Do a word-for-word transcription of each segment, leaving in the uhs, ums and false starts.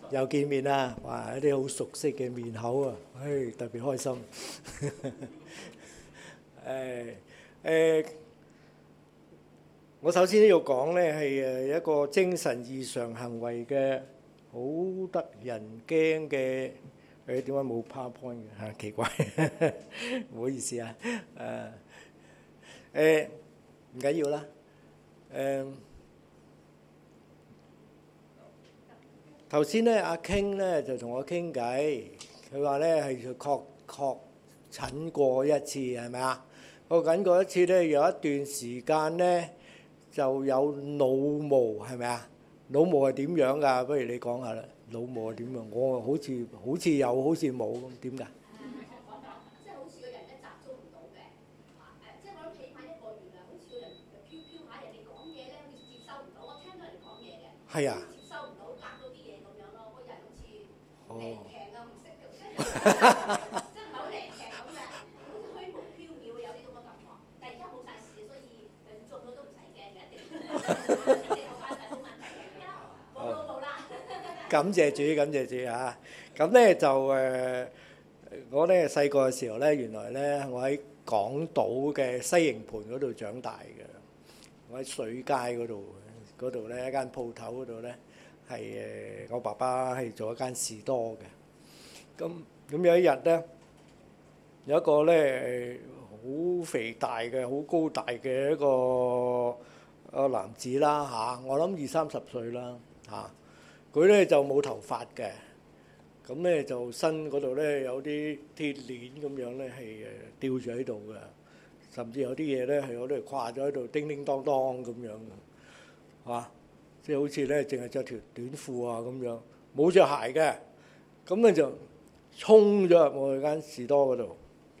又見面啦！哇，一啲好熟悉嘅面口啊，唉，特別開心。誒誒，我首先都要講咧，係誒一個精神異常行為嘅好得人驚嘅。誒點解冇 PowerPoint 嘅嚇？奇怪，唔好意思啊。誒誒唔緊要啦。誒頭先咧，阿 King 咧就同我傾偈，佢話咧係確確診過一次，係咪啊？確診過一次咧，有一段時間咧就有腦霧，係咪啊？腦霧係點樣㗎？不如你講下啦。腦霧係點樣？我好似好似有，好似冇咁，點㗎？ 即係好似個人咧集中唔到嘅，啊誒，即係我諗起碼一個月啦，好似個人飄飄下，人哋講嘢咧好似接收唔到，我聽到人哋講嘢嘅， 係啊， 接收唔到，隔到啲嘢咁樣咯，個人好似哦， 靈劇啊，唔識嘅，即係即係唔係好靈劇咁嘅，好似虛無縹緲有呢種嘅感覺。但係而家冇晒事，所以就算中咗都唔使驚嘅，一定一定有翻晒冇問題嘅，冇冇冇啦。 感謝主，感謝主嚇。咁咧就誒，我咧細個嘅時候咧，原來咧我喺港島嘅西營盤嗰度長大嘅。我喺水街嗰度，嗰度咧一間鋪頭嗰度咧係誒，我爸爸係做一間士多嘅。咁咁有一日咧，有一個咧好肥大嘅、好高大嘅一個個男子啦嚇，我諗二三十歲啦嚇。佢咧就冇頭髮嘅，咁咧就身嗰度咧有啲鐵鏈咁樣咧係誒吊住喺度嘅，甚至有啲嘢咧係我哋掛咗喺度，叮叮當當咁樣嘅，嚇，即係好似咧淨係著條短褲啊咁樣，冇著鞋嘅，咁咧就衝咗入我哋間士多嗰度。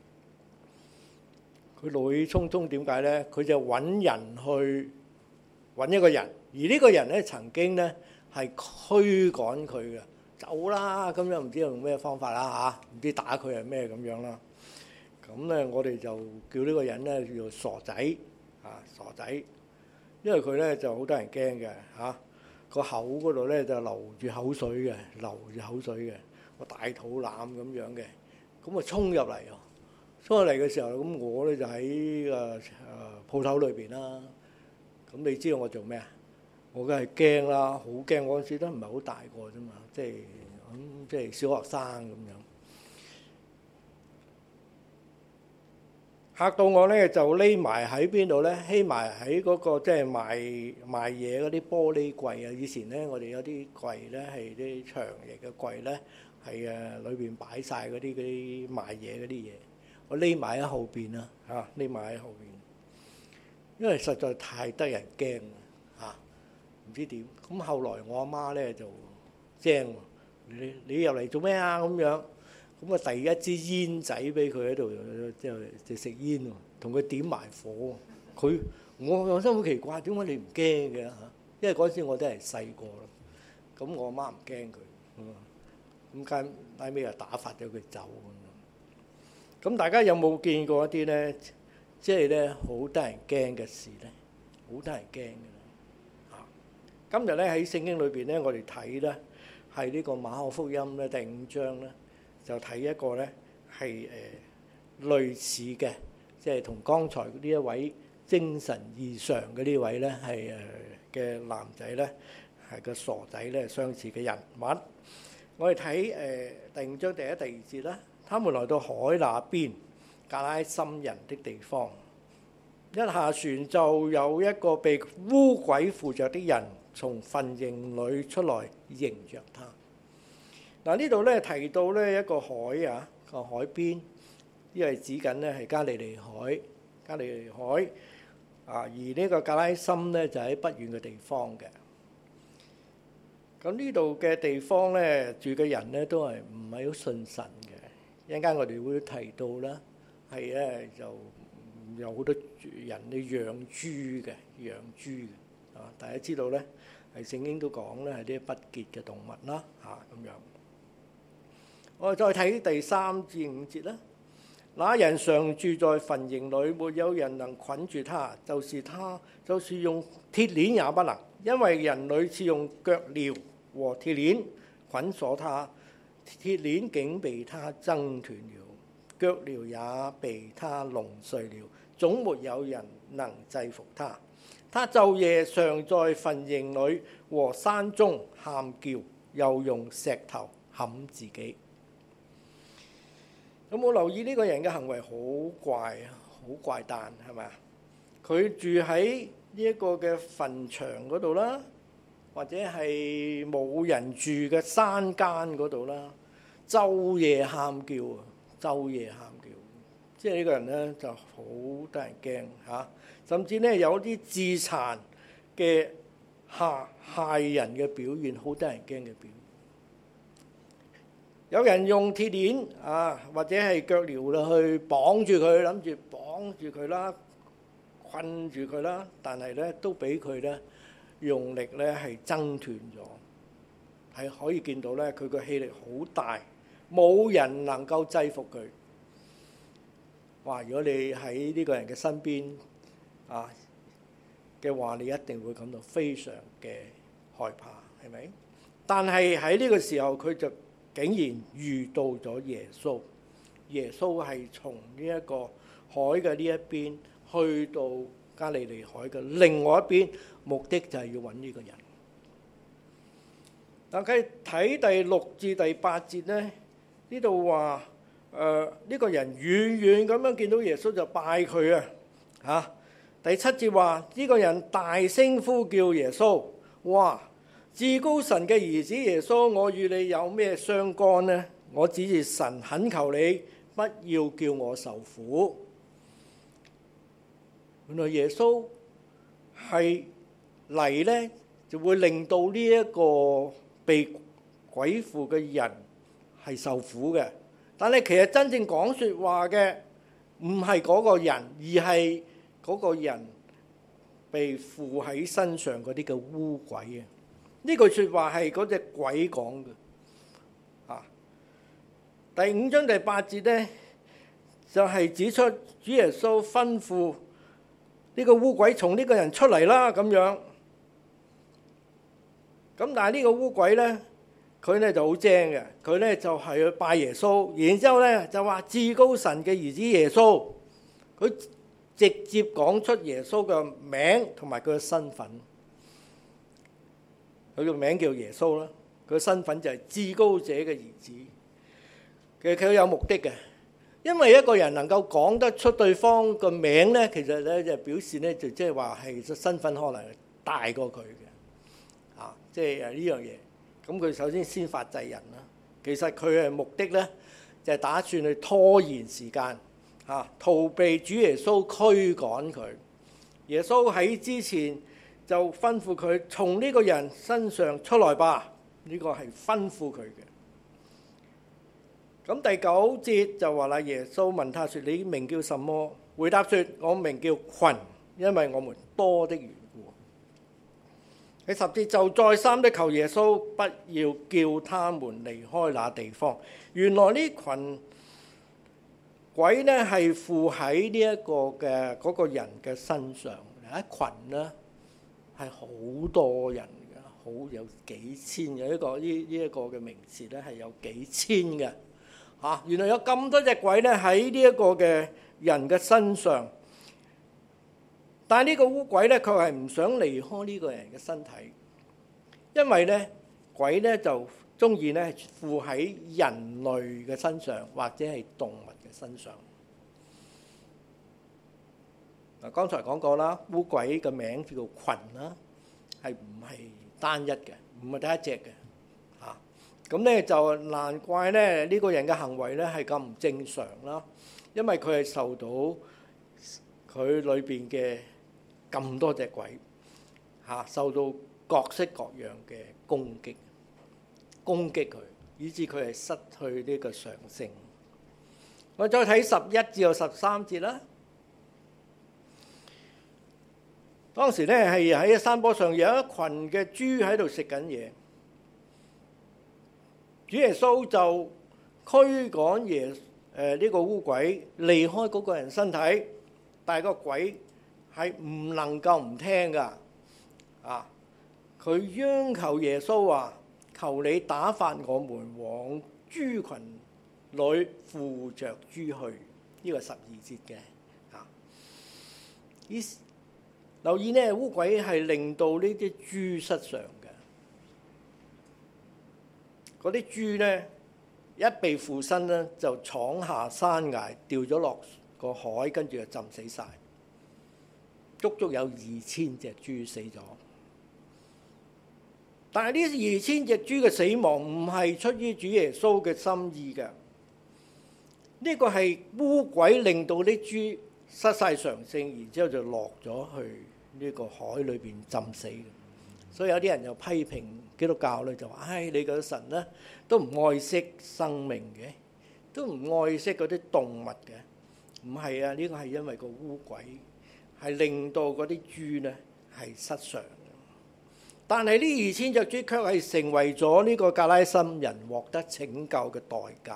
佢怒氣沖沖點解咧？佢就揾人去揾一個人，而呢個人咧曾經咧係驅趕佢嘅，走啦！咁樣唔知用咩方法啦嚇，唔知打佢係咩咁樣啦。咁咧我哋就叫呢個人咧叫做傻仔啊，傻仔，因為佢咧就好得人驚嘅嚇，個口嗰度咧就流住口水嘅，流住口水嘅，個大肚腩咁樣嘅，咁啊衝入嚟喎！衝入嚟嘅時候，咁我咧就喺誒誒鋪頭裏邊啦。咁你知道我做咩啊？我梗係驚啦，好驚！我嗰陣時都唔係好大個啫嘛，即係咁即係小學生咁樣。嚇到我咧就匿埋喺邊度咧？匿埋喺嗰個即係賣賣嘢嗰啲玻璃櫃啊！以前咧我哋有啲櫃咧係啲長形嘅櫃咧，係誒裏邊擺曬嗰啲嗰啲賣嘢嗰啲嘢。我匿埋喺後邊啊，嚇匿埋喺後邊，因為實在太得人驚啦嚇，唔知點。咁後來我阿媽咧就精喎，你你入嚟做咩啊？咁樣，咁啊第一支煙仔俾佢喺度，即係就食煙喎，同佢點埋火。佢我我真係好奇怪，點解你唔驚嘅嚇？因為嗰陣時我都係細個啦，咁我阿媽唔驚佢，咁間拉尾又打發咗佢走。咁大家有冇見過一啲咧，即係咧好得人驚嘅事咧？好得人驚嘅啦！嚇，今日咧喺聖經裏邊咧，我哋睇咧係呢個馬可福音咧第五章咧，就睇一個咧係誒類似嘅，即係同剛才呢一位精神異常嘅呢位咧係誒嘅男仔咧係個傻仔咧相似嘅人物。我哋睇誒第五章第一、第二節啦。他們來到海那邊，格拉森人的地方。一下船就有一個被污鬼附着的人從墳塋裏出來迎着他。嗱，呢度咧提到咧一個海啊，個海邊，因為指緊咧係加利利海，加利利海啊，而呢個格拉森咧就喺不遠嘅地方嘅。咁呢度嘅地方咧住嘅人咧都係唔係好信神嘅。一陣間我哋會提到啦，係咧就有好多人咧養豬嘅，養豬嘅啊！大家知道咧，係聖經都講咧係啲不潔嘅動物啦嚇咁樣。我哋再睇第三至五節啦。那人常住在墳塋裏，沒有人能捆住他，就是他，就是用鐵鏈也不能，因為人屢次用腳鐐和鐵鏈捆鎖他，鐵鏈竟被他掙斷了，腳鐐也被他弄碎了，總沒有人能制服他。他晝夜常在墳塋裏和山中喊叫，又用石頭砍自己。有冇留意呢個人嘅行為好怪啊，好怪誕係咪啊？佢住喺呢一個嘅墳場嗰度啦，或者係冇人住嘅山間嗰度啦，晝夜喊叫啊，晝夜喊叫，即係呢個人咧就好得人驚嚇，甚至咧有啲自殘嘅嚇害人嘅表現，好得人驚嘅表現。有人用鐵鏈啊，或者係腳鐐啦，去綁住佢，諗住綁住佢啦，困住佢啦，但係咧都俾佢咧用力咧係掙斷咗，係可以見到咧佢個氣力好大，冇人能夠制服佢。哇！如果你喺呢個人嘅身邊啊嘅話，你一定會感到非常嘅害怕，係咪？但係喺呢個時候，佢就竟然遇到咗耶穌。耶穌係從呢一個海嘅呢一邊去到加利利海嘅另外一邊，目的就係要揾呢個人。但係睇第六至第八節咧，呢度話誒呢個人遠遠咁樣見到耶穌就拜佢啊！嚇，第七節話呢個人大聲呼叫耶穌，哇！至高神嘅兒子耶穌，我與你有咩相干呢？我指住神懇求你，不要叫我受苦。原來耶穌係嚟呢，就會令到呢一個被鬼附嘅人係受苦嘅。但係其實真正講説話嘅唔係嗰個人，而係嗰個人被附喺身上嗰啲嘅污鬼啊！呢句説話係嗰隻鬼講嘅。啊，第五章第八節呢，就係、是、指出主耶穌吩咐呢個污鬼從呢個人出嚟啦咁樣。咁但係呢個污鬼呢，佢呢就好精嘅，佢呢就係去拜耶穌，然之後呢就話至高神嘅兒子耶穌，佢直接講出耶穌嘅名同埋佢嘅身份。佢個名叫耶穌啦，佢身份就係至高者嘅兒子。其實佢有目的嘅，因為一個人能夠講得出對方個名咧，其實咧就表示咧就即係話係身份可能大過佢嘅，啊，即係誒呢樣嘢。咁佢首先先發制人啦。其實佢嘅目的咧就係打算去拖延時間，嚇逃避主耶穌驅趕佢。耶穌喺之前就吩咐佢從呢個人身上出來吧，呢個係吩咐佢嘅。咁第九節就話啦，耶穌問他說：你名叫什麼？回答說：我名叫群，因為我們多的緣故。第十節就再三的求耶穌不要叫他們離開那地方。原來呢群鬼呢係附喺呢一個嘅嗰個人嘅身上，一群呢。係好多人嘅，好有幾千嘅一個呢呢一個嘅名詞咧，係有幾千嘅嚇。原來有咁多隻鬼咧喺呢一個嘅人嘅身上，但係呢個污鬼咧，佢係唔想離開呢個人嘅身體，因為咧鬼咧就中意咧附喺人類嘅身上或者係動物嘅身上。嗱，剛才講過啦，污鬼嘅名叫做群啦，係唔係單一嘅，唔係得一隻嘅嚇。咁咧就難怪咧呢個人嘅行為咧係咁唔正常啦，因為佢係受到佢裏邊嘅咁多隻鬼嚇，受到各式各樣嘅攻擊，攻擊佢，以致佢係失去呢個常性。我再睇十一至到十三節啦。當時咧係喺山坡上有一群嘅豬喺度食緊嘢，主耶穌就驅趕耶誒呢個污鬼離開嗰個人身體，但係個鬼係唔能夠唔聽噶，啊！佢央求耶穌話： 求你打發我們往豬群裏附着豬去。呢、這個十二節嘅啊，依留意呢，污鬼係令到呢啲豬失常嘅。嗰啲豬呢，一被附身呢，就闖下山崖，掉咗落個海，跟住就浸死晒。足足有二千隻豬死咗。但係呢二千隻豬嘅死亡唔係出於主耶穌嘅心意嘅，呢個係污鬼令到啲豬失晒常性，然之後就落咗去呢個海裏邊浸死嘅。所以有啲人就批評基督教咧，就話：唉，你個神咧都唔愛惜生命嘅，都唔愛惜嗰啲動物嘅。唔係啊，呢個係因為個污鬼係令到嗰啲豬咧係失常。但係呢二千隻豬卻係成為咗呢個格拉森人獲得拯救嘅代價。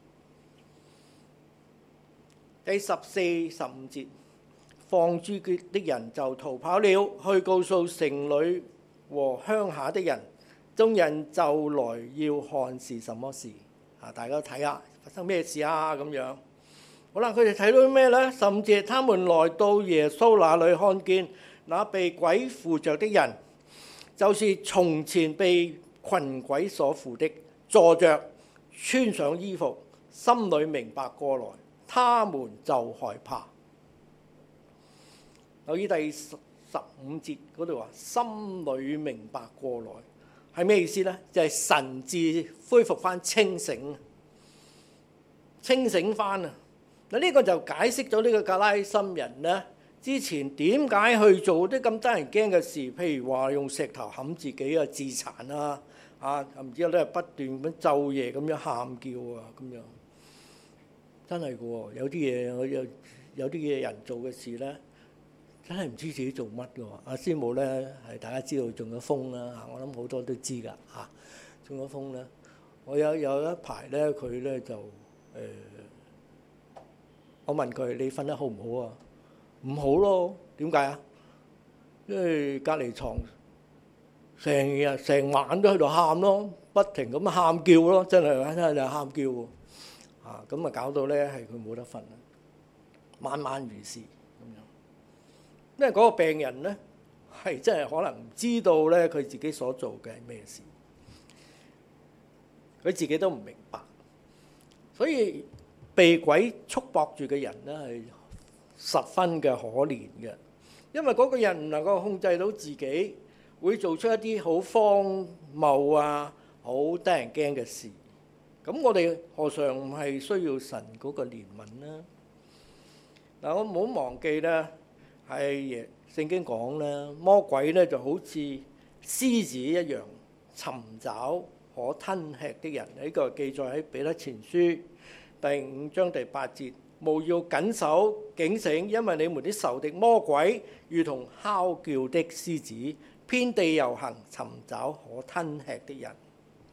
第十四、十五節，放豬的人就逃跑了，去告訴城裏和鄉下的人，眾人就來要看是什麼事。啊，大家睇下發生咩事啊？咁樣好啦，佢哋睇到咩呢？十五節，他們來到耶穌那裏，看見那被鬼附着的人，就是從前被群鬼所附的，坐着穿上衣服，心裏明白過來，他們就害怕。留意第十五節嗰度話，心裏明白過來係咩意思呢？就係、是、神智恢復翻清醒，清醒翻啊！嗱，呢個就解釋咗呢個格拉森人呢，之前點解去做啲咁得人驚嘅事？譬如話用石頭冚自己啊，自殘啊，啊，唔知咧不斷咁晝夜咁樣喊叫啊，咁樣真係嘅喎。有啲嘢我有有啲嘢人做嘅事咧，真係唔知自己做乜嘅喎。阿師母咧係大家知道中咗風啦嚇，我諗好多都知㗎嚇。中咗風咧，我有有一排咧，佢咧就誒、呃，我問佢：你瞓得好唔好啊？唔好咯，點解啊？因為隔離牀成日成晚都喺度喊咯，不停咁喊叫咯，真係真係喊叫喎。啊，咁啊搞到咧係佢冇得瞓啦，晚晚如是咁樣。因為嗰個病人咧係真係可能唔知道咧佢自己所做嘅係咩事，佢自己都唔明白，所以被鬼束縛住嘅人咧係十分嘅可憐嘅，因為嗰個人唔能夠控制到自己，會做出一啲好荒謬啊、好得人驚嘅事。咁我哋何嘗唔係需要神嗰個憐憫呢？嗱，我唔好忘記咧，係聖經講咧，魔鬼咧就好似獅子一樣，尋找可吞吃的人。呢個記載喺彼得前書第五章第八節。務要謹守警醒，因為你們的仇敵魔鬼如同哮叫的獅子，遍地遊行，尋找可吞吃的人。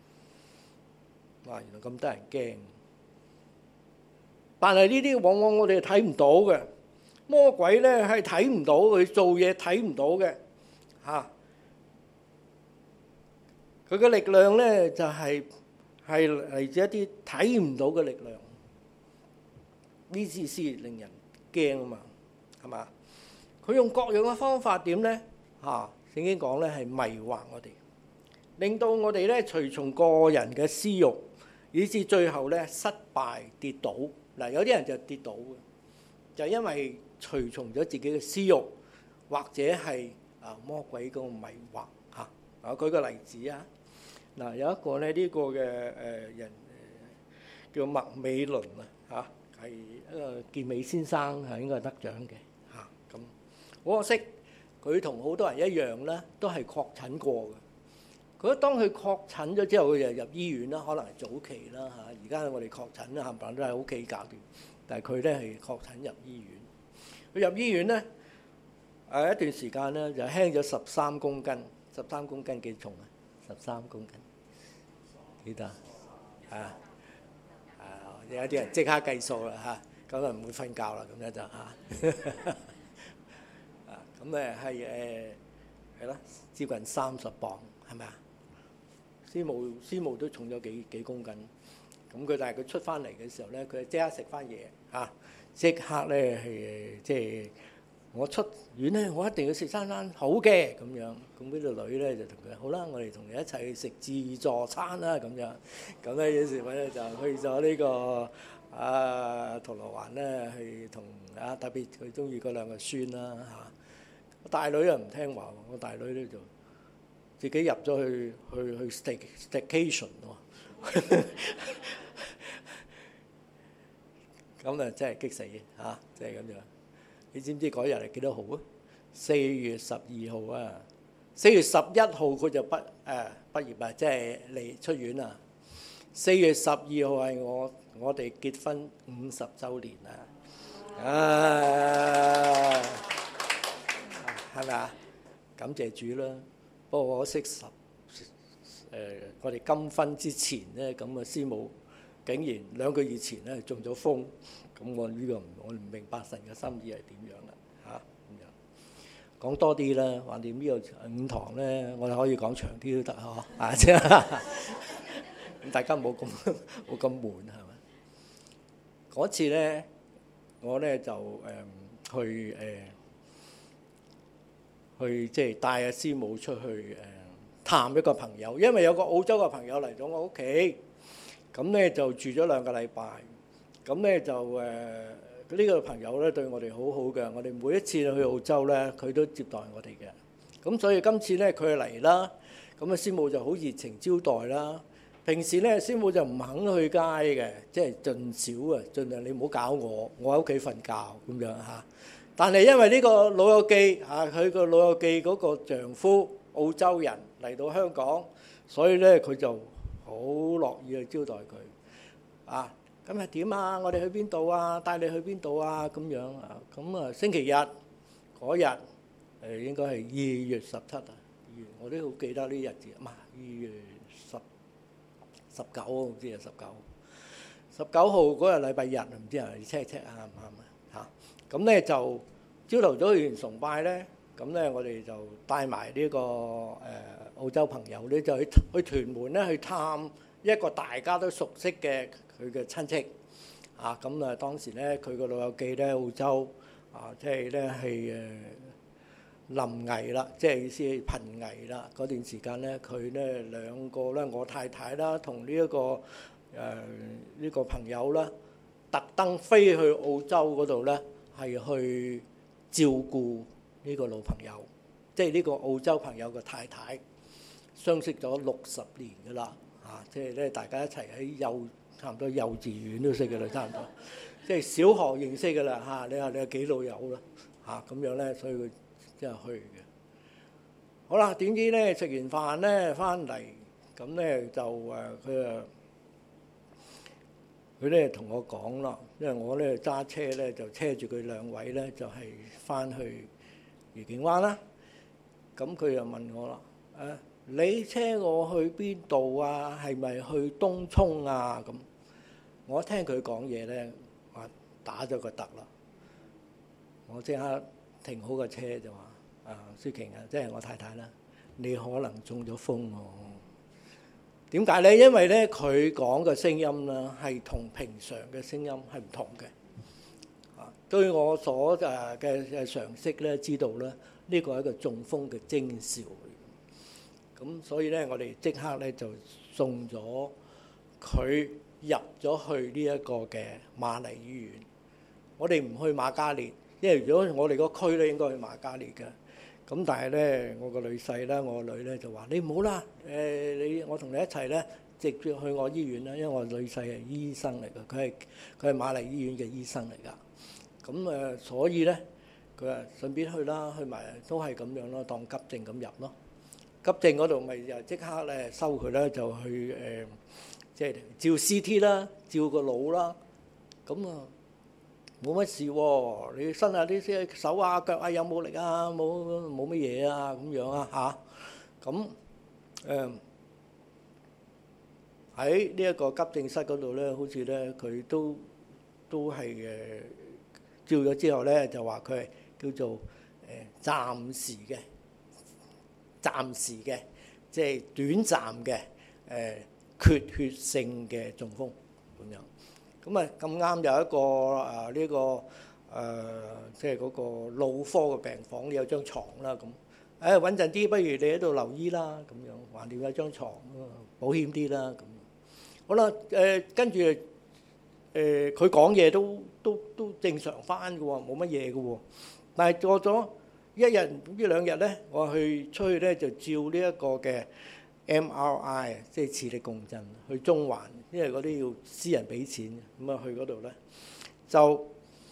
哇！原來咁得人驚，但係呢啲往往我哋睇唔到嘅，魔鬼咧係睇唔到，佢做嘢睇唔到嘅嚇。佢嘅力量咧就係係嚟自一啲睇唔到嘅力量。呢啲先令人驚啊嘛，係嘛？佢用各樣嘅方法點咧？嚇，聖經講咧係迷惑我哋，令到我哋咧隨從個人嘅私慾，以至最後咧失敗跌倒。嗱，有啲人就跌倒嘅，就係因為隨從咗自己嘅私慾，或者係啊魔鬼嗰個迷惑嚇。啊，舉個例子啊，嗱，有一個咧呢個嘅誒人叫麥美倫啊嚇。係一個健美先生，係應該係得獎嘅嚇。咁好可惜，佢同好多人一樣咧，都係確診過嘅。佢當佢確診咗之後，佢就入醫院啦，可能係早期啦嚇。而家我哋確診啦，冚唪唥都喺屋企搞掂。但係佢咧係確診入醫院。佢入醫院咧，誒一段時間咧就輕咗十三公斤。十三公斤幾重啊？十三公斤幾多啊？有啲人即刻計數啦嚇，咁啊唔會瞓覺啦，咁樣就嚇。啊，咁誒係誒係啦，接近三十磅係咪啊？ 師母師母都重咗幾幾公斤。咁佢但係佢出翻嚟嘅時候咧，佢即刻食翻嘢嚇，即刻咧係即係我出院咧，我一定要食餐餐好嘅咁樣。咁呢個女咧就同佢好啦，我哋同你一齊去食自助餐啦咁樣。咁咧有時我咧就去咗呢個啊銅鑼灣咧，去同啊特別佢中意嗰兩個孫啦嚇。我大女又唔聽話，我大女咧就自己入咗去去去 stay staycation 喎。咁啊真係激死嚇，即係咁樣。你知唔知嗰日係幾多號啊？四月十二號啊，四月十一號佢就畢誒畢業啊，即係嚟出院啊。四月十二號係我我哋結婚五十週年啊！啊，係咪啊？感謝主啦！不過可惜十誒我哋金婚之前咧，咁啊師母竟然兩個月前咧中咗風。咁我呢個唔我唔明白神嘅心意係點樣啦嚇咁樣講多啲啦，橫掂呢個五堂咧，我哋可以講長啲都得呵啊！即係咁大家冇咁冇咁悶係咪？嗰次咧，我咧就誒、嗯、去誒、呃、去即係帶阿師母出去誒、呃、探一個朋友，因為有個澳洲嘅朋友嚟咗我屋企，咁咧就住咗兩個禮拜。咁咧就誒呢個朋友咧對我哋好好嘅，我哋每一次去澳洲咧，佢都接待我哋嘅。咁所以今次咧佢嚟啦，咁啊師母就好熱情招待啦。平時咧師母就唔肯去街嘅，即係盡少啊，盡量你唔好搞我，我喺屋企瞓覺咁樣嚇。但係因為呢個老友記嚇，佢個老友記嗰個丈夫澳洲人嚟到香港，所以咧佢就好樂意去招待佢啊。咁係點啊？我哋去邊度啊？帶你去邊度啊？咁樣啊？咁啊星期日嗰日誒應該係二月十七啊，二月我都好記得呢日子，唔係二月十十九號，唔知係十九，十九號嗰日禮拜日，唔知係 check check 啊啱唔啱啊？嚇咁咧就朝頭早去完崇拜咧，咁咧我哋就帶埋呢個誒澳洲朋友咧，就去去屯門咧去探一個大家都熟悉嘅佢嘅親戚啊。咁啊當時咧佢個老友記咧澳洲啊，即係咧係誒臨危啦，即係意思係瀕危啦嗰段時間咧，佢咧兩個咧我太太啦同呢一個誒呢個朋友啦，特登飛去澳洲嗰度咧係去照顧呢個老朋友，即係呢個澳洲朋友嘅太太，相識咗六十年㗎啦。啊！即係咧，大家一齊喺幼差唔多幼稚園都識嘅啦，差唔多。即係小學認識嘅啦嚇。你話你有幾老友啦嚇咁樣咧，所以佢真係去嘅。好啦，點知咧食完飯咧翻嚟，咁咧就誒佢啊佢咧同我講啦，因為我咧揸車咧就車住佢兩位咧就係翻去愉景灣啦。咁佢又問我啦誒。你車我去邊度啊？係咪去東涌啊？咁我聽佢講嘢咧，我打咗個突啦。我即刻停好個車就話：啊，舒瓊啊，即係我太太啦，你可能中咗風喎。點解咧？因為咧佢講嘅聲音啦，係同平常嘅聲音係唔同嘅。啊，對我所誒嘅嘅常識咧，知道咧呢個係一個中風嘅徵兆。咁所以咧，我哋即刻咧就送咗佢入咗去呢一個嘅瑪麗醫院。我哋唔去瑪嘉烈，因為如果我哋個區咧應該去瑪嘉烈嘅。咁但係咧，我個女婿啦，我個女咧就話：你唔好啦，誒你我同你一齊咧，直接去我醫院啦。因為我女婿係醫生嚟㗎，佢係佢係瑪麗醫院嘅醫生嚟㗎。咁誒，所以咧佢話順便去啦，去埋都係咁樣咯，當急症咁入咯。急症嗰度咪就即刻咧收佢咧，就去誒，即係照 C T 啦，照個腦啦。咁啊冇乜事喎，你伸下啲手啊腳啊有冇力啊？冇冇乜嘢啊咁樣啊嚇。咁誒喺呢一個急症室嗰度咧，好似咧佢都都係誒照咗之後咧，就話佢係叫做誒暫時嘅。暫時嘅，即係短暫嘅誒缺血性嘅中風咁樣。咁啊咁啱有一個啊呢個誒即係嗰個腦科嘅病房有張牀啦咁。誒穩陣啲，不如你喺度留醫啦咁樣，橫掂有張牀，保險啲啦咁。好啦，誒跟住誒佢講嘢都都都正常翻嘅喎，冇乜嘢嘅喎。但係過咗一日唔知兩日咧，我去出去咧就照呢一個嘅 M R I， 即係磁力共振，去中環，因為嗰啲要私人俾錢，咁啊去嗰度咧就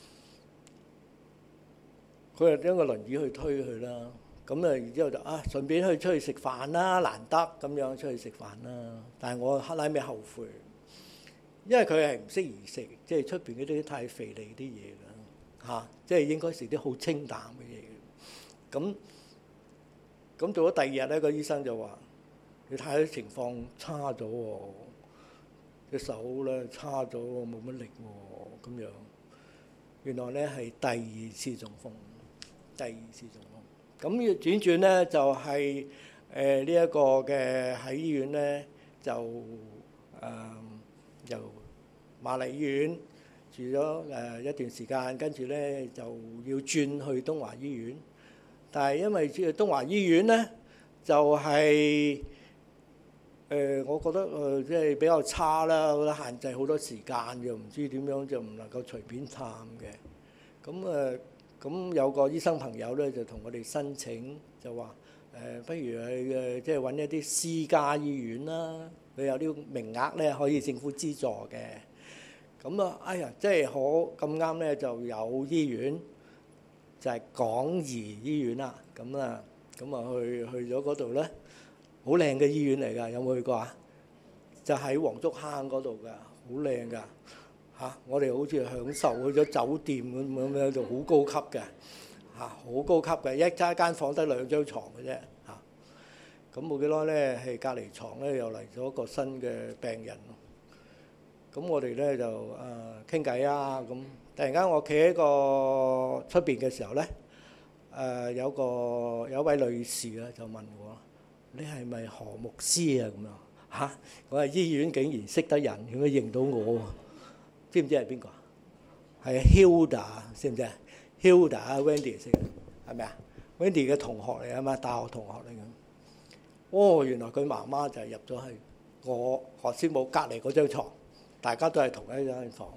佢係將個輪椅去推佢啦。咁啊，然之後就啊，順便去出去食飯啦，難得咁樣出去食飯啦。但係我後尾後悔，因為佢係唔適宜食，即係出邊嗰啲太肥膩啲嘢啦，嚇，即係應該食啲好清淡嘅嘢。咁咁到咗第二日咧，個醫生就話：你睇啲情況差咗喎，隻手咧差咗，冇乜力喎，咁樣。原來咧係第二次中風，第二次中風。咁要轉轉咧，就係誒呢一個嘅喺醫院咧，就誒由瑪麗醫院住咗誒一段時間，跟住咧就要轉去東華醫院。但係因為去東華醫院咧，就係誒我覺得誒即係比較差啦，覺得限制好多時間，又唔知點樣就唔能夠隨便探嘅。咁誒。咁有個醫生朋友咧，就同我哋申請，就話誒，不如去誒，即係揾一啲私家醫院啦，佢有啲名額咧，可以政府資助嘅。咁啊，哎呀，即係好咁啱咧，就有醫院就係港怡醫院啦。咁啊，咁啊去去咗嗰度咧，好靚嘅醫院嚟㗎，有冇去過啊？就喺黃竹坑嗰度㗎，好靚㗎。嚇、啊！我哋好似享受去咗酒店咁咁樣，就好高級嘅嚇，好、啊、高級嘅，一間間房得兩張床嘅啫嚇。咁冇幾耐咧，係隔離床咧又嚟咗個新嘅病人。咁我哋咧就誒傾偈啊咁。突然間我企喺個出邊嘅時候咧，誒、呃、有個有一位女士咧就問我：你係咪何牧師啊？咁樣嚇，我喺醫院竟然識得人，點解認到我？知唔知係邊個啊？係 Hilda， 知唔知啊 ？Hilda 啊 ，Wendy 識，係咪啊 ？Wendy 嘅同學嚟啊嘛，大學同學嚟嘅。哦，原來佢媽媽就係入咗去我何師母隔離嗰張牀，大家都係同一間房。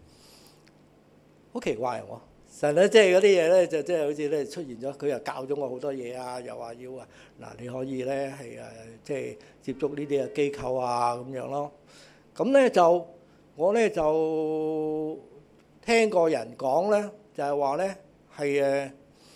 好奇怪喎！神咧，即係嗰啲嘢咧，就即係好似咧出現咗，佢又教咗我好多嘢啊，又話要啊嗱，你可以咧係誒，即係接觸呢啲嘅機構啊咁樣咯。咁咧就。我咧就聽過人講咧，就係話咧係誒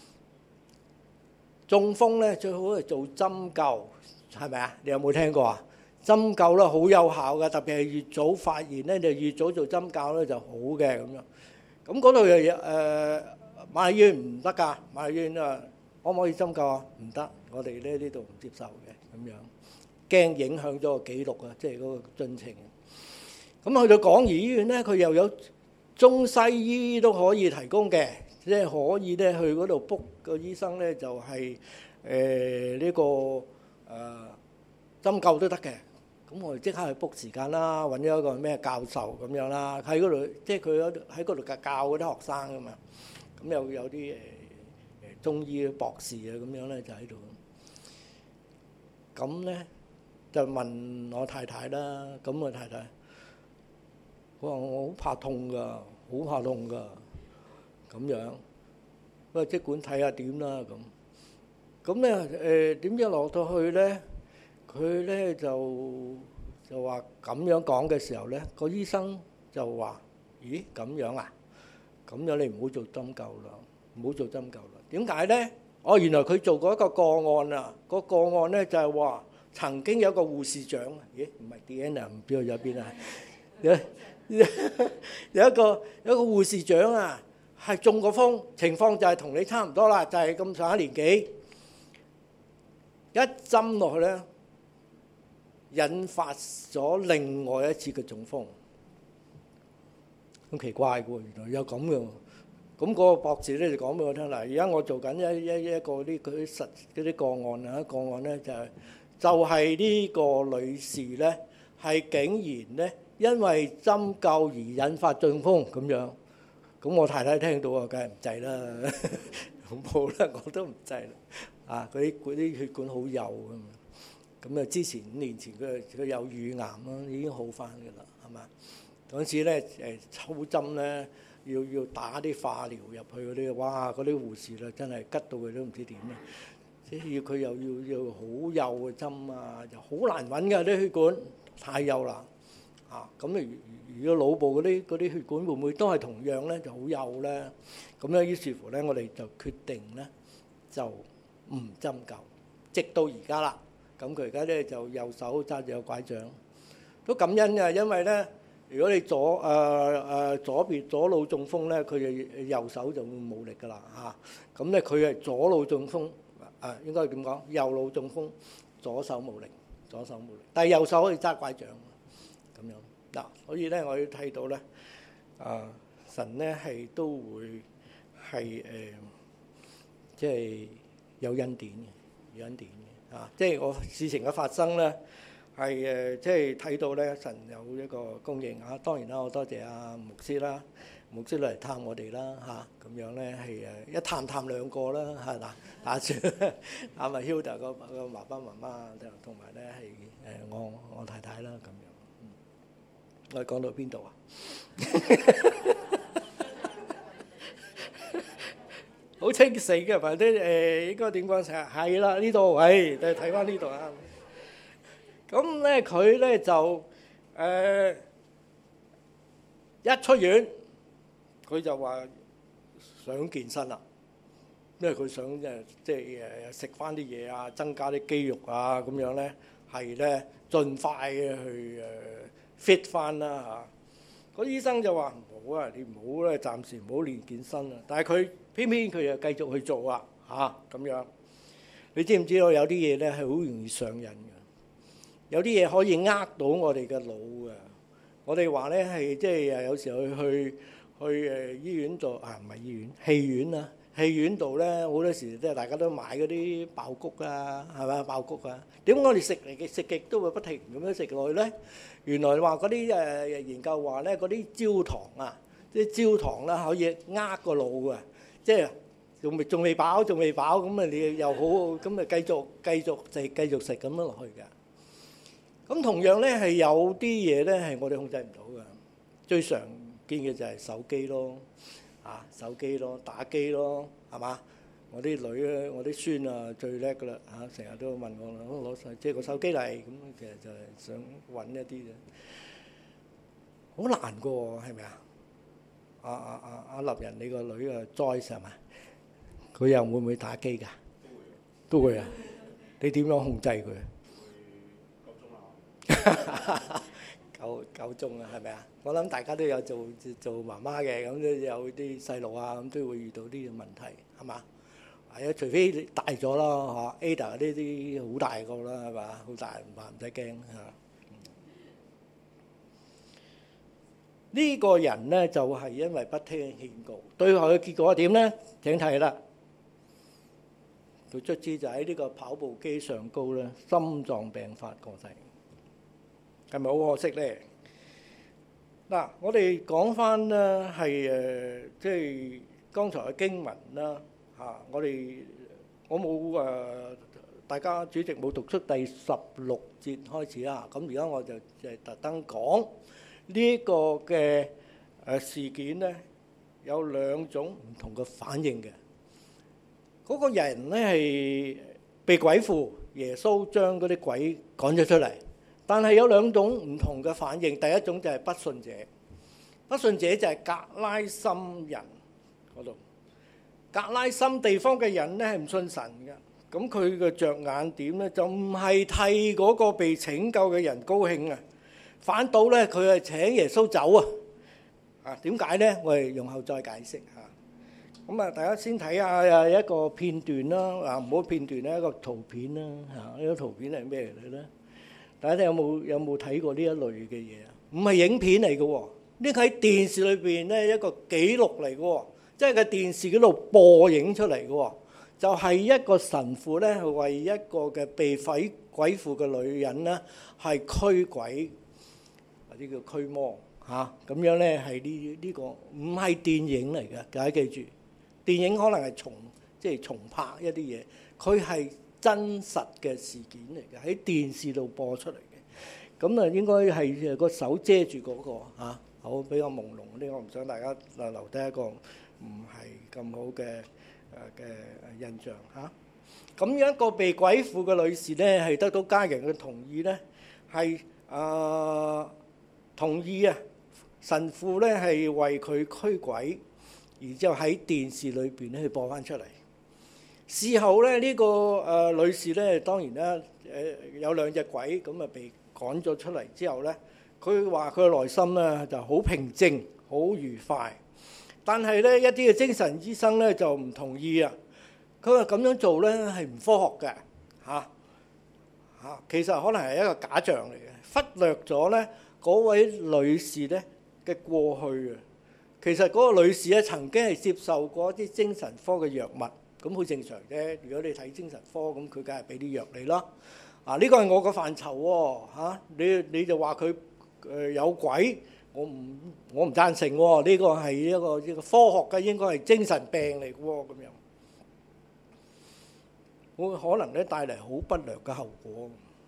中風咧最好係做針灸，係咪啊？你有冇聽過啊？針灸咧好有效嘅，特別係越早發現咧，就越早做針灸咧就好嘅咁樣。咁嗰度又誒瑪麗醫院唔得㗎，瑪麗醫院啊可唔可以針灸啊？唔得，我哋咧呢度唔接受嘅咁樣，驚影響咗個記錄啊，即係嗰個進程。咁去到港怡醫院咧，佢又有中西醫都可以提供嘅，即係可以咧去嗰度 book 個醫生咧，就係誒呢個誒針灸都得嘅。咁我哋即刻去 book 時間啦，揾咗一個咩教授咁樣啦，喺嗰度即係佢喺嗰度教嗰啲學生噶嘛。咁又有啲誒誒中醫博士啊咁樣咧就喺度。咁咧就問我太太啦，咁我太太。我話我好怕痛㗎，好怕痛㗎，咁樣。不過即管睇下點啦咁。咁咧誒點知落到去咧，佢咧就就話咁樣講嘅時候咧，個醫生就話：咦咁樣啊？咁樣你唔好做針灸啦，唔好做針灸啦。點解咧？哦，原來佢做過一個個案啊，個個案咧就係話曾經有個護士長，咦唔係 Diana 唔知去咗邊啊？有一個有一個護士長啊，係中過風，情況就係同你差唔多啦，就係咁上下年紀，一針落去咧，引發咗另外一次嘅中風，咁奇怪嘅喎，原來有咁嘅。咁嗰個博士咧就講俾我聽啦，而家我做緊一一一個啲嗰啲實嗰啲個案啊，個案咧就係就係呢個女士咧，係竟然咧因為針灸而引發中風咁樣。咁我太太聽到啊，梗係唔制啦，恐怖啦，我都唔制啦。啊，嗰啲嗰啲血管好幼咁。咁啊，之前五年前佢佢有乳癌啦，已經好翻㗎啦，係嘛？嗰陣時咧誒抽針咧，要要打啲化療入去嗰啲，哇！嗰啲護士咧真係吉到佢都唔知點啊！即係要佢又要要好幼嘅針啊，又好難揾㗎啲血管，太幼啦啊！咁啊，如果腦部嗰啲嗰啲血管會唔會都係同樣咧，就好幼咧？咁咧於是乎咧，我哋就決定咧就唔針灸，直到而家啦。咁佢而家咧就右手揸住個拐杖，都感恩㗎，因為咧，如果你左誒誒左邊左腦中風咧，佢就右手就會冇力㗎啦嚇。咁咧佢係左腦中風，啊應該點講？右腦中風，左手冇力，左手冇力，但係右手可以揸拐杖咁樣嗱。所以咧，我要睇到咧，啊神咧係都會係誒，即係有恩典嘅，有恩典嘅。啊！即係我事情嘅發生咧，係誒，即係睇到咧，神有一個供應啊！當然啦，我多謝阿牧師啦，牧師嚟探我哋啦嚇，咁樣咧係誒一探探兩個啦嚇嗱，打算阿咪 Hilda 個個爸爸媽媽同埋咧係誒我我太太啦咁樣。我哋講到邊度啊？好清醒嘅，或者誒應該點講先？係啦，呢度，誒，睇翻呢度啊。咁咧，佢咧就誒一出院，佢就話想健身啦，因為佢想誒即係誒食翻啲嘢啊，增加啲肌肉啊，咁樣咧係咧盡快去誒 fit 翻啦嚇。嗰醫生就話唔好啊，你唔好咧，暫時唔好練健身啊。但係佢偏偏佢又繼續去做啊嚇咁樣。你知唔知道有啲嘢咧係好容易上癮嘅？有啲嘢可以呃到我哋嘅腦嘅。我哋話咧係即係誒有時候去去去誒醫院度啊，唔係醫院，戲院啊，戲院度咧好多時即係大家都買嗰啲爆谷啊，係咪爆谷啊？點解我哋食嚟嘅食極都會不停咁樣食落去咧？原來話嗰啲誒研究話咧，嗰啲焦糖啊，啲焦糖啦可以呃個腦啊，即係仲未仲未飽，仲未飽咁啊！你又好咁啊，繼續繼續食繼續食咁樣落去㗎。咁同樣咧係有啲嘢咧係我哋控制唔到㗎。最常見嘅就係手機咯，啊手機咯，打機咯，係嘛？我啲女咧，我啲孫啊最叻㗎啦嚇，成日都問我攞攞曬借個手機嚟，咁其實就係想揾一啲啫，好難㗎喎，係咪啊？阿阿阿阿立人，你個女啊 Joyce 係嘛？佢又會唔會打機㗎？都會啊！你點樣控制佢？夠夠鐘啊，係咪啊？我諗大家都有做做媽媽嘅，咁都有啲細路啊，咁都會遇到呢個問題，係嘛？係啊，除非你大咗啦嚇 ，Ada 呢啲好大個啦，係嘛？好大唔怕唔使驚嚇。呢個人咧就係因為不聽勸告，最後嘅結果係點咧？請睇啦，佢卒之就喺呢個跑步機上高咧，心臟病發過世。係咪好可惜咧？嗱，我哋講翻咧係誒，即係剛才嘅經文啦嚇。我哋我冇誒，大家主席冇讀出第十六節開始啦。咁而家我就就係特登講呢個嘅誒事件咧，有兩種唔同嘅反應嘅。嗰個人咧係被鬼附，耶穌將嗰啲鬼趕咗出嚟。但係有兩種唔同嘅反應，第一種就係不信者，不信者就係格拉森人嗰度，格拉森地方嘅人咧係唔信神嘅，咁佢嘅着眼點咧就唔係替嗰個被拯救嘅人高興啊，反倒咧佢係請耶穌走啊，啊點解咧？我哋用後再解釋嚇。咁啊，大家先睇下一個片段啦，啊唔好片段咧，一個圖片啦嚇，呢個圖片係咩嚟咧？大家有冇有冇睇過呢一類嘅嘢啊？唔係影片嚟嘅喎，呢個喺電視裏邊咧一個記錄嚟嘅喎，即係個電視嗰度播影出嚟嘅喎，就係一個神父咧為一個嘅被鬼鬼婦嘅女人咧係驅鬼或者叫驅魔嚇，咁樣咧係呢呢個唔係電影嚟嘅，大家記住，電影可能係重即係重拍一啲嘢，佢係真實嘅事件嚟嘅，喺電視度播出嚟嘅，咁啊應該係個手遮住嗰個嚇，好比較朦朧啲，我唔想大家留低一個唔係咁好嘅誒嘅印象嚇。咁樣一個被鬼附嘅女士咧，係得到家人嘅同意咧，係啊同意啊神父咧係為佢驅鬼，然之後喺電視裏邊咧去播翻出嚟。事後咧呢個誒女士咧，當然啦誒有兩隻鬼咁啊被趕咗出嚟之後咧，佢話佢嘅內心咧就好平靜、好愉快。但係咧一啲嘅精神醫生咧就唔同意啊！佢話咁樣做咧係唔科學嘅嚇嚇，其實可能係一個假象嚟嘅，忽略咗咧嗰位女士咧嘅過去啊。其實嗰個女士咧曾經係接受過一啲精神科嘅藥物，咁好正常啫。如果你睇精神科，咁佢梗係俾啲藥你啦。啊，呢個係我個範疇喎嚇，你你就話佢誒有鬼，我唔我唔贊成喎。呢個係一個一個科學嘅，應該係精神病嚟嘅喎咁樣。會可能咧帶嚟好不良嘅後果，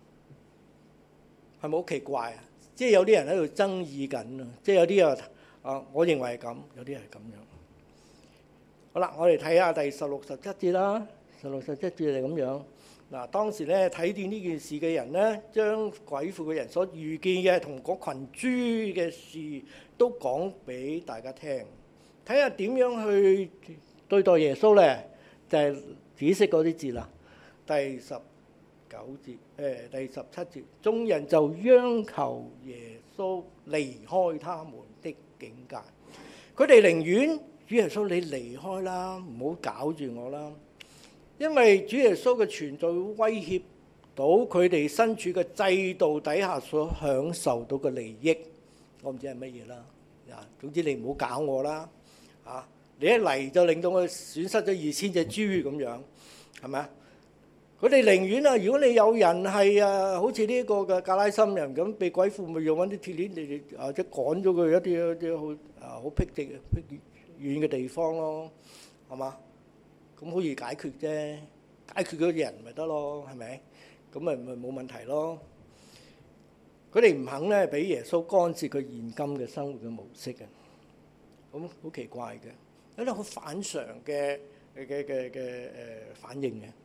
係咪好奇怪啊？即係有啲人喺度爭議緊啊！即係有啲啊啊，我認為係咁，有啲係咁樣。好啦，我哋睇下第十六十七節啦。十六十七節係咁樣嗱。當時咧睇見呢件事嘅人咧，將鬼附嘅人所遇見嘅同嗰羣豬嘅事都講俾大家聽，睇下點樣去對待耶穌咧，就係紫色嗰啲字啦。第十九節，誒第十七節，眾人就央求耶穌離開他們的境界。佢哋寧願主耶穌你離開啦，唔好搞住我啦，因為主耶穌嘅存在會威脅到佢哋身處嘅制度底下所享受到嘅利益。我唔知係乜嘢啦，啊，總之你唔好搞我啦，啊，你一嚟就令到我損失咗二千隻豬咁樣，係咪啊？佢哋寧願啊！如果你有人係啊，好似呢個嘅格拉森人咁，被鬼附，咪用揾啲鐵鏈嚟嚟啊，即係趕咗佢一啲一啲好啊好僻靜、僻遠嘅地方咯，係嘛？咁好易解決啫，解決嗰啲人咪得咯，係咪？咁咪咪冇問題咯。佢哋唔肯咧，俾耶穌干涉佢現今嘅生活嘅模式嘅，咁好奇怪嘅，有啲好反常嘅嘅嘅嘅誒反應嘅。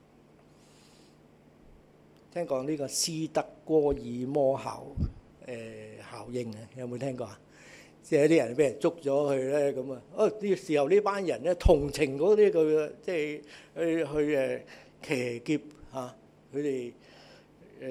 聽講呢個斯德哥爾摩效誒效應啊，有冇聽過啊？即係有啲人俾人捉咗去咧，咁啊，哦呢時候呢班人咧同情嗰啲佢，即係去去誒騎劫嚇佢哋誒誒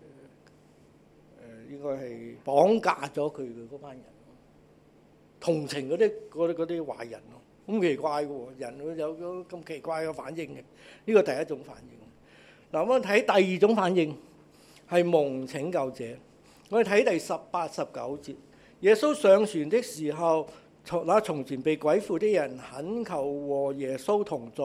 應該係綁架咗佢嘅嗰班人，同情嗰啲嗰啲嗰啲壞人咯，咁奇怪嘅喎，人會有咗咁奇怪嘅反應嘅，呢個第一種反應。嗱，我睇第二種反應係蒙拯救者。我哋睇第十八、十九節，耶穌上船的時候，從那從前被鬼附的人懇求和耶穌同在。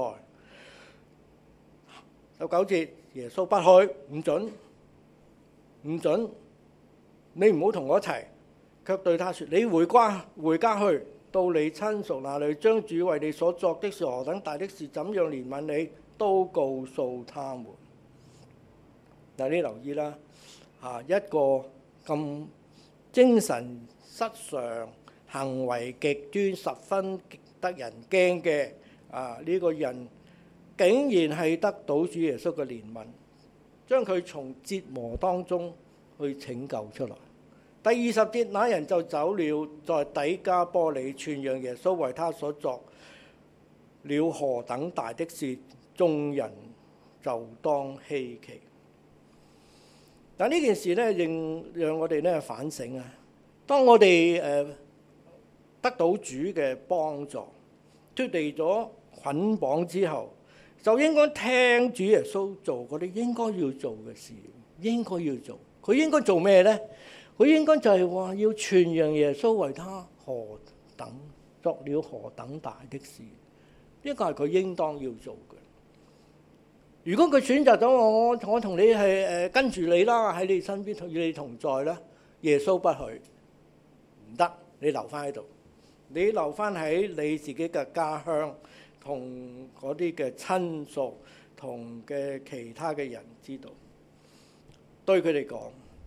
十九節，耶穌不去，唔準，唔準，你唔好同我一齊，卻對他說：你回家，回家去，到你親屬那裡，將主為你所作的是何等大的事，怎樣憐憫你，都告訴他們。嗱，你留意啦，啊一個咁精神失常、行為極端、十分得人驚嘅啊呢個人，竟然係得到主耶穌嘅憐憫，將佢從折磨當中去拯救出來。第二十節，那人就走了，在底加波利傳揚耶穌為他所作了何等大的事，眾人就當希奇。但呢件事咧，令讓我哋咧反省啊！當我哋誒得到主嘅幫助，脫離咗捆綁之後，就應該聽主耶穌做嗰啲應該要做嘅事，應該要做。佢應該做咩咧？佢應該就係話要傳揚耶穌為他何等作了何等大的事，呢個係佢應當要做嘅。 如果佢選擇咗我，我我同你係誒跟住你啦，喺你身邊與你同在啦，耶穌不許，唔得，你留翻喺度，你留翻喺你自己嘅家鄉，同嗰啲嘅親屬，同嘅其他嘅人知道，對佢哋講。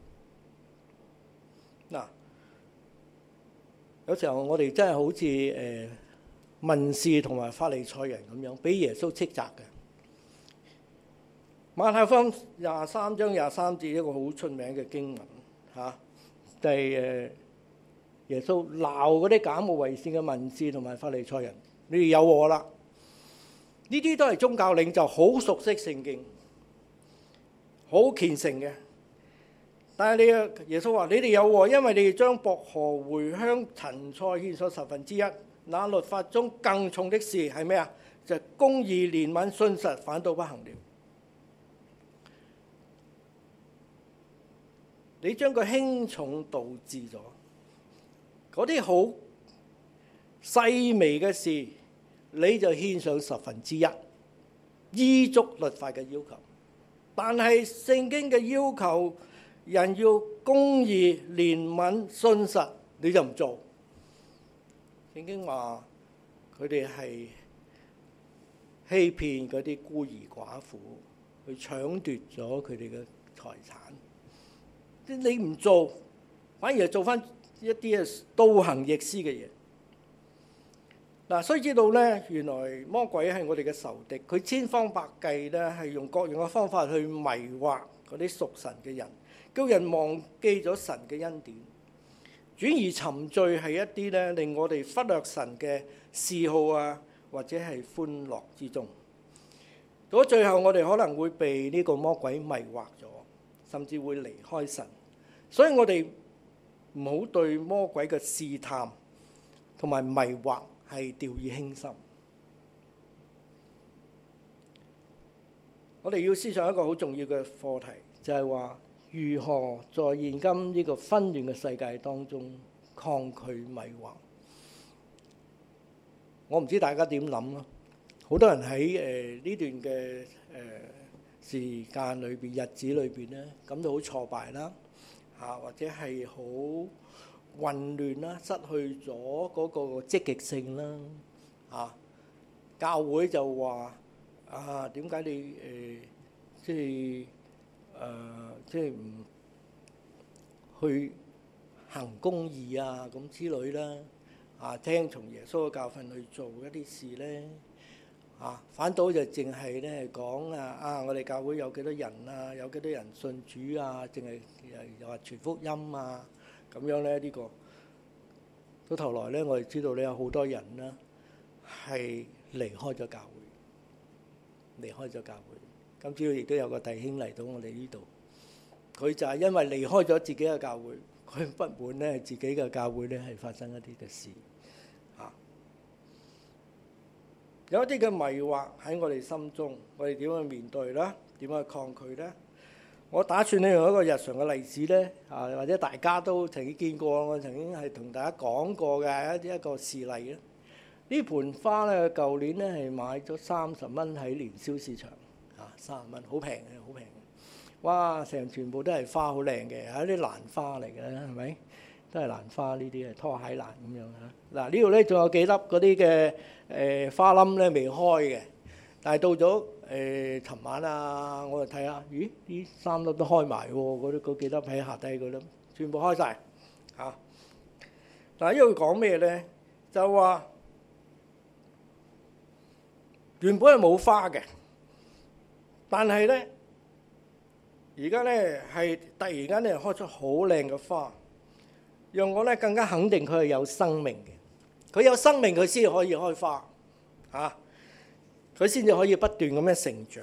嗱，有時候我哋真係好似誒文士同埋法利賽人咁樣，俾耶穌斥責嘅。馬太福音廿三章廿三節一個好出名嘅經文嚇，就係誒耶穌鬧嗰啲假冒為善嘅文士同埋法利賽人，你哋有禍啦！呢啲都係宗教領袖，好熟悉聖經，好虔誠嘅。但係你啊，耶穌話：你哋有禍，因為你哋將薄荷、茴香、陳菜獻上十分之一。那律法中更重的事係咩啊？就係公義、憐憫、信實，反倒不行了。你將佢輕重導致咗，嗰啲好細微嘅事，你就獻上十分之一，依足律法嘅要求。但係聖經嘅要求，人要公義、憐憫、信實，你就唔做。聖經話佢哋係欺騙嗰啲孤兒寡婦，去搶奪咗佢哋嘅財產。你唔做，反而係做翻一啲啊倒行逆施嘅嘢。嗱，須知道咧，原來魔鬼係我哋嘅仇敵，佢千方百計咧係用各樣嘅方法去迷惑嗰啲屬神嘅人，叫人忘記咗神嘅恩典，轉而沉醉係一啲咧令我哋忽略神嘅嗜好啊，或者係歡樂之中。到最後，我哋可能會被呢個魔鬼迷惑咗，甚至會離開神。所以我哋唔好對魔鬼嘅試探同埋迷惑係掉以輕心。我哋要思想一個好重要嘅課題，就係話如何在現今呢個紛亂嘅世界當中抗拒迷惑。我唔知大家點諗咯。好多人喺誒呢段嘅誒時間裏邊、日子裏邊咧，感到好挫敗啦。啊，或者係好混亂啦，失去咗嗰個積極性啦。啊，教會就話啊，點解你誒即係誒即係唔去行公義啊咁之類啦？啊，聽從耶穌嘅教訓去做一啲事咧？啊，反倒就淨係咧講啊啊！我哋教會有幾多人啊？有幾多人信主啊？淨係又話傳福音啊？咁樣咧呢、呢個到頭來咧，我哋知道咧有好多人啦係離開咗教會，離開咗教會。今朝亦都有個弟兄嚟到我哋呢度，佢就係因為離開咗自己嘅教會，佢不滿咧自己嘅教會咧係發生一啲嘅事。有一啲嘅迷惑喺我哋心中，我哋點樣面對咧？點樣抗拒咧？我打算咧用一個日常嘅例子咧，啊或者大家都曾經見過，我曾經係同大家講過嘅一啲一個事例咧。呢盆花咧，舊年咧係買咗三十蚊喺年宵市場，啊三十蚊，好平嘅，好平嘅。哇！成全部都係花，好靚嘅，係一啲蘭花嚟嘅，係咪？都係蘭花呢啲係拖鞋蘭咁樣嚇。嗱呢度咧仲有幾粒嗰啲嘅誒花冧咧未開嘅，但係到咗誒尋晚啊，我就睇下，咦？呢三粒都開埋喎，嗰啲嗰幾粒喺下低嗰粒全部開晒嚇。嗱呢度講咩咧？就話原本係冇花嘅，但係咧而家咧係突然間咧開出好靚嘅花。讓我咧更加肯定佢係有生命嘅，佢有生命佢先可以開花，嚇佢先至可以不斷咁樣成長。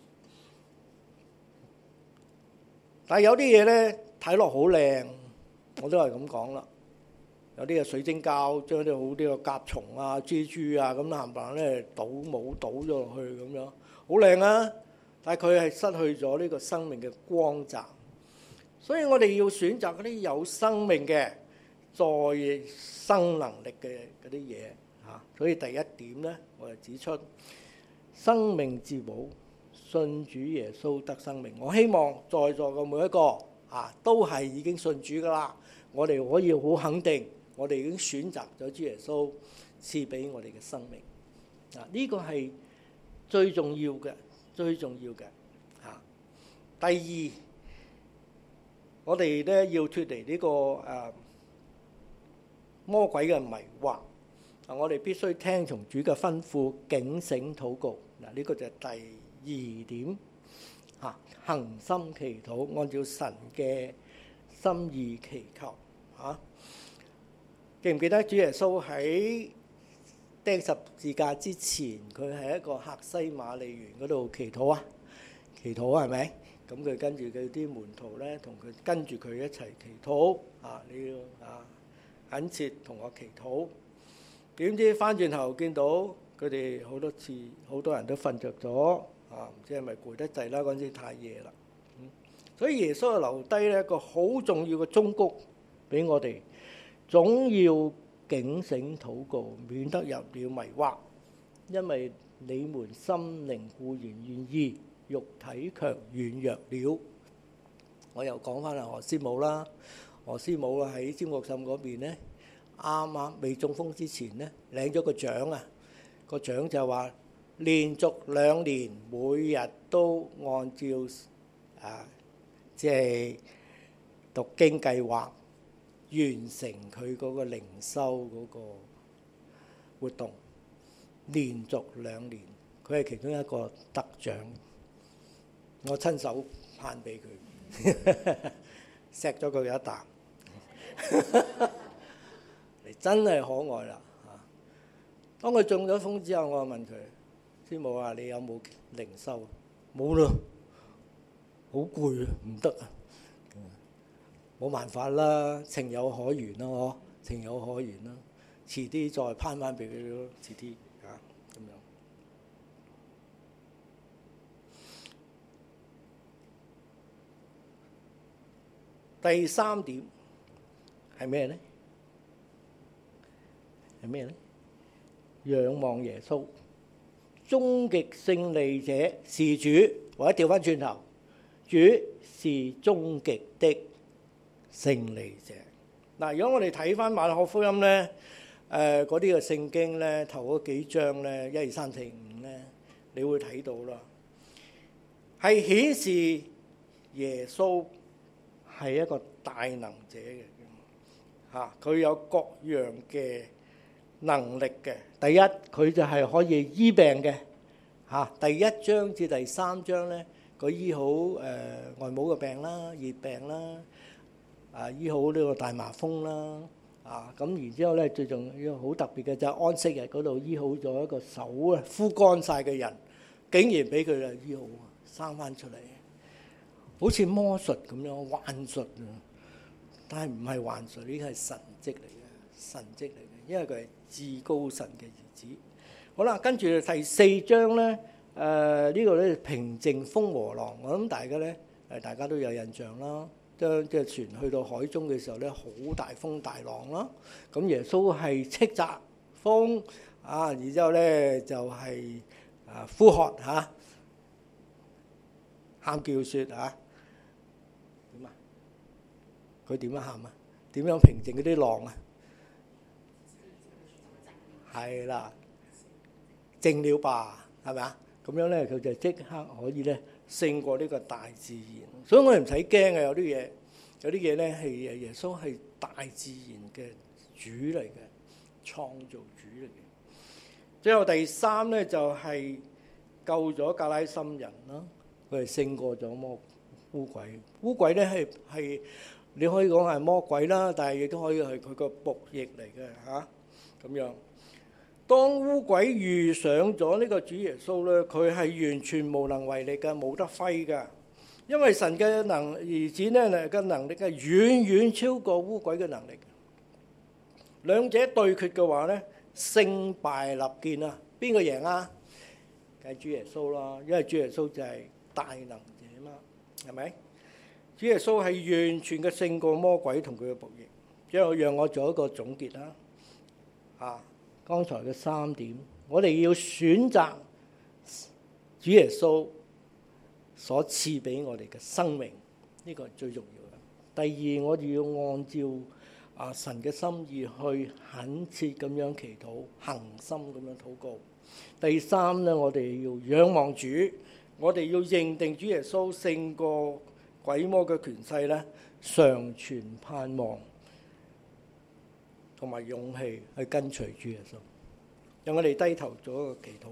但係有啲嘢咧睇落好靚，我都係咁講啦。有啲嘅水晶膠將啲好啲嘅甲蟲啊、蜘蛛啊咁冚唪唥咧倒冇倒咗落去咁樣，好靚啊！但係佢係失去咗呢個生命嘅光澤。所以我哋要選擇嗰啲有生命嘅、再生能力嘅嗰啲嘢嚇。所以第一點咧，我就指出生命之寶信主耶穌得生命。我希望在座嘅每一個啊，都係已經信主噶啦。我哋可以好肯定，我哋已經選擇咗主耶穌賜俾我哋嘅生命。啊，呢個係最重要嘅，最重要嘅嚇。第二，我哋咧要脫離呢個誒魔鬼嘅迷惑。啊，我哋必須聽從主嘅吩咐，警醒禱告。嗱，呢個就係第二點嚇，恆心祈禱，按照神嘅心意祈求嚇。記唔記得主耶穌喺釘十字架之前，佢喺一個客西馬尼園嗰度祈禱啊？祈禱係咪？咁佢跟住佢啲門徒咧，同佢跟住佢一齊祈禱啊！你要啊懇切同我祈禱。點知翻轉頭見到佢哋好多次，好多人都瞓着咗啊！唔知係咪攰得滯啦？嗰陣時太夜啦。嗯，所以耶穌就留低咧一個好重要嘅忠告俾我哋，總要警醒禱告，免得入了迷惑。因為你們心靈固然願意，肉體卻軟弱了。我又講翻啦，何師母啦，何師母啊喺尖閣浸嗰邊咧。啱啱未中風之前咧，領咗個獎啊！個獎就話連續兩年每日都按照啊，即係讀經計劃完成佢嗰個靈修嗰個活動，連續兩年，佢係其中一個得獎。我親手頒俾佢，錫咗佢一啖。真係可愛啦嚇！當佢中咗風之後，我就問佢：師母啊，你有冇靈修？冇咯，好攰啊，唔得啊！冇辦法啦，情有可原啦，嗬，情有可原啦。遲啲再攀翻俾佢咯，遲啲嚇咁樣。第三點係咩咧？係咩咧？仰望耶穌，終極勝利者是主，或者調翻轉頭，主是終極的勝利者。嗱，如果我哋睇翻馬可福音咧，誒嗰啲嘅聖經咧，頭嗰幾章咧，一二三四五咧，你會睇到啦，係顯示耶穌係一個大能者嘅嚇，佢有各樣嘅能力嘅。第一，佢就係可以醫病嘅嚇。第一章至第三章咧，佢醫好誒外母嘅病啦、熱病啦，啊醫好呢個大麻風啦，啊咁然之後咧，最重要好特別嘅就係安息日嗰度醫好咗一個手啊枯乾曬嘅人，竟然俾佢啊醫好生翻出嚟，好似魔術咁樣幻術啊！但係唔係幻術，呢個係神蹟嚟嘅，神蹟嚟嘅，因為佢係至高神嘅兒子。好啦，跟住第四章咧，誒、呃這個、呢個咧平靜風和浪，我諗大家咧誒大家都有印象啦。將隻船去到海中嘅時候咧，好大風大浪啦。咁耶穌係斥責風啊，然之後咧就係、是、啊呼喝嚇，喊、啊、叫説嚇。佢點樣喊啊？點樣平靜嗰啲浪啊？係啦，靜了吧，係咪啊？咁樣咧，佢就即刻可以咧勝過呢個大自然。所以我哋唔使驚嘅，有啲嘢，有啲嘢咧係誒耶穌係大自然嘅主嚟嘅，創造主嚟嘅。最後第三咧就係、是、救咗格拉森人啦，佢係勝過咗魔烏鬼。烏鬼咧係係。你可以講係魔鬼啦，但係亦都可以係佢個僕役嚟嘅嚇，咁樣。當烏鬼遇上咗呢個主耶穌咧，佢係完全無能為力嘅，冇得揮嘅。因為神嘅能兒子咧嘅能力係遠遠超過烏鬼嘅能力。兩者對決嘅話咧，勝敗立見啊！邊個贏啊？梗係主耶穌啦，因為主耶穌就係大能者嘛，係咪？主耶穌係完全嘅勝過魔鬼同佢嘅僕役。最後讓我做一個總結啦。啊，剛才嘅三點，我哋要選擇主耶穌所賜俾我哋嘅生命，呢個係最重要嘅。第二，我哋要按照啊神嘅心意去懇切咁樣祈禱，恆心咁樣禱告。第三咧，我哋要仰望主，我哋要認定主耶穌勝過鬼魔嘅權勢咧，常存盼望同埋勇氣去跟隨主耶穌。讓我哋低頭做一個祈禱。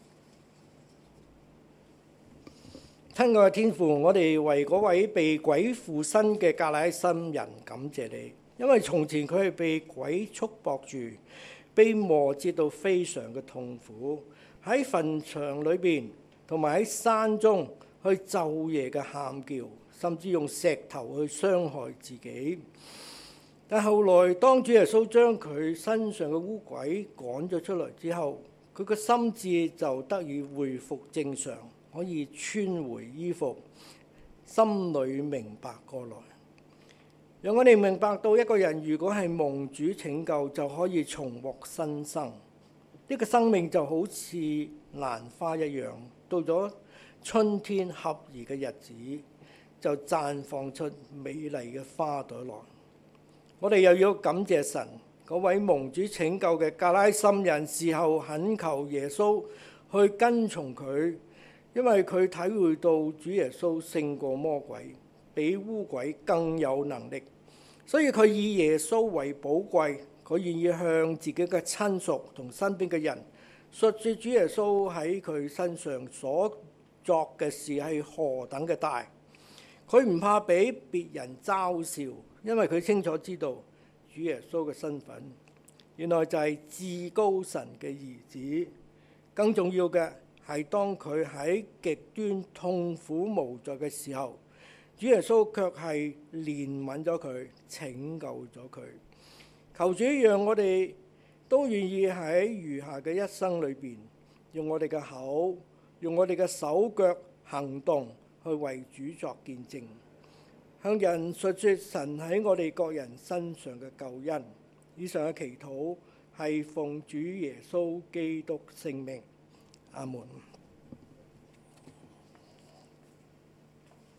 親愛嘅天父，我哋為嗰位被鬼附身嘅格拉森人感謝你，因為從前佢係被鬼束縛住，被磨折到非常嘅痛苦，喺墳場裏邊同埋喺山中去晝夜嘅喊叫，甚至用石頭去傷害自己。但後來當主耶穌將佢身上嘅污鬼趕咗出嚟之後，佢個心智就得以恢復正常，可以穿回衣服，心裏明白過來。讓我哋明白到一個人如果係蒙主拯救，就可以重獲新生。呢個生命就好似蘭花一樣，到咗春天合宜嘅日子，就綻放出美麗嘅花朵來。我哋又要感謝神，嗰位蒙主拯救嘅格拉森人，事後懇求耶穌去跟從佢，因為佢體會到主耶穌勝過魔鬼，比污鬼更有能力，所以佢以耶穌為寶貴，佢願意向自己嘅親屬同身邊嘅人述說主耶穌喺佢身上所作嘅事係何等嘅大。佢唔怕俾別人嘲笑，因為佢清楚知道主耶穌嘅身份，原來就係至高神嘅兒子。更重要嘅係當佢喺極端痛苦無助嘅時候，主耶穌卻係憐憫咗佢，拯救咗佢。求主讓我哋都願意喺餘下嘅一生裏邊，用我哋嘅口，用我哋嘅手腳行動去為主作見證，向人述說神喺我哋各人身上嘅救恩。以上嘅祈禱係奉主耶穌基督聖名，阿門。